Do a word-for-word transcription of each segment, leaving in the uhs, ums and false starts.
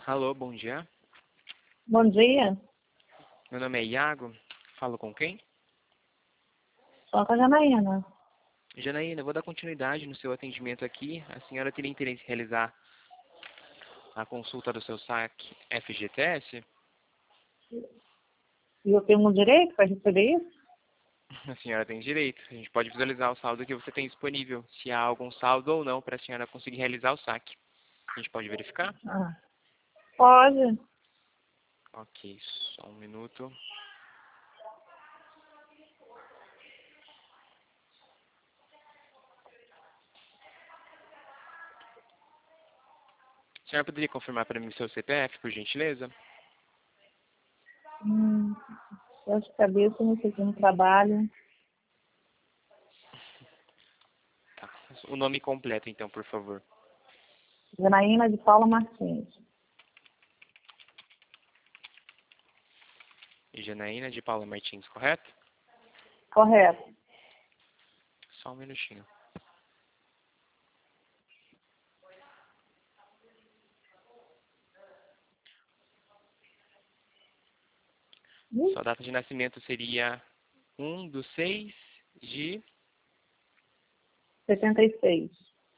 Alô, bom dia. Bom dia. Meu nome é Iago. Falo com quem? Só com a Janaína. Janaína, eu vou dar continuidade no seu atendimento aqui. A senhora teria interesse em realizar a consulta do seu saque F G T S? E eu tenho um direito para receber isso? A senhora tem direito. A gente pode visualizar o saldo que você tem disponível. Se há algum saldo ou não para a senhora conseguir realizar o saque. A gente pode verificar? Ah, pode. Ok, só um minuto. A senhora poderia confirmar para mim o seu C P F, por gentileza? Hum, eu de cabeça, não sei se no trabalho. Tá. O nome completo, então, por favor. Janaína de Paula Martins. Janaína de Paula Martins, correto? Correto. Só um minutinho. Hum, Sua data de nascimento seria um do seis de... setenta e seis.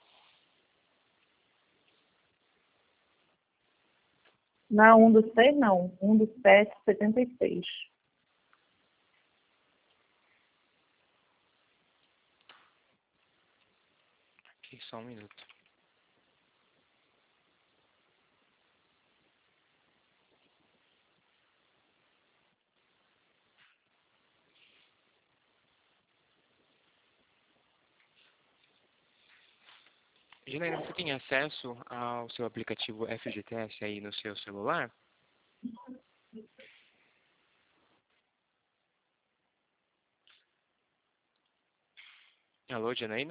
Não, um dos seis não. Um dos sete, setenta e seis. Ok, só um minuto. Janaína, você tem acesso ao seu aplicativo F G T S aí no seu celular? Alô, Janaína?